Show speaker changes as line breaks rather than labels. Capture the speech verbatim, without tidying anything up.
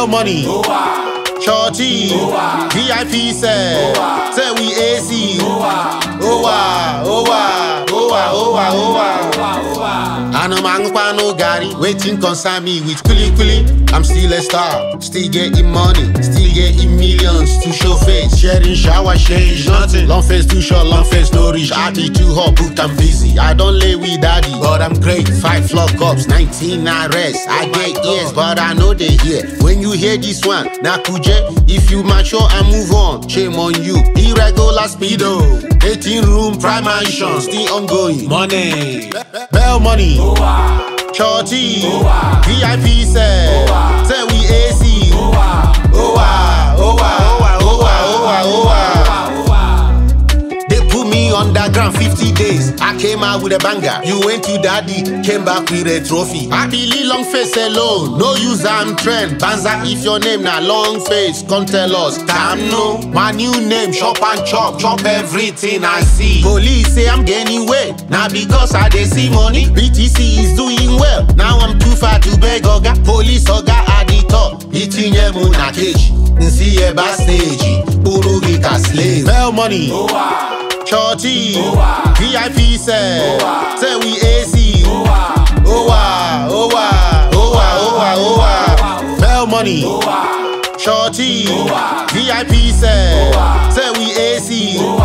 Bell money, shorty, V I P say, say we A C. Oh wow, oh wow, oh wow, oh wow, oh wow. I know man no Gary, waiting concern me with kuli kuli. I'm still a star, still getting money, still getting millions to show face. Sharing shower shades, nothing. Long face too short, long face no reach. I be too hot, booked I'm busy. I don't lay with daddy, but I'm great. Five flock ups, nineteen arrests. I get ears, but I know they hear. When you hear this one, Nakuje, if you mature and move on, shame on you. Irregular speedo, eighteen room prime mansion, still ongoing. Money, Bell money, shorty, V I P say, say we A C. Oh wow, oh wow, oh wow, oh wow, oh wow. They put me underground fifty days. I came out with a banger. You went to daddy, came back with a trophy. I believe long face alone, no use I'm trend. Banza if your name na long face, come tell us. Damn no, my new name, chop and chop, chop everything I see. Police say I'm gaining weight, now because I dey see money. B T C is doing well, now I'm too far to beg oga. Police oga at the top, eating a moon na cage. See a backstage, Burugi ka slave. Bell money, shorty, V I P say, say we A C. Oh wow, oh wow, oh wow, oh wow, oh wow. Bell money, shorty, V I P say, say we A C.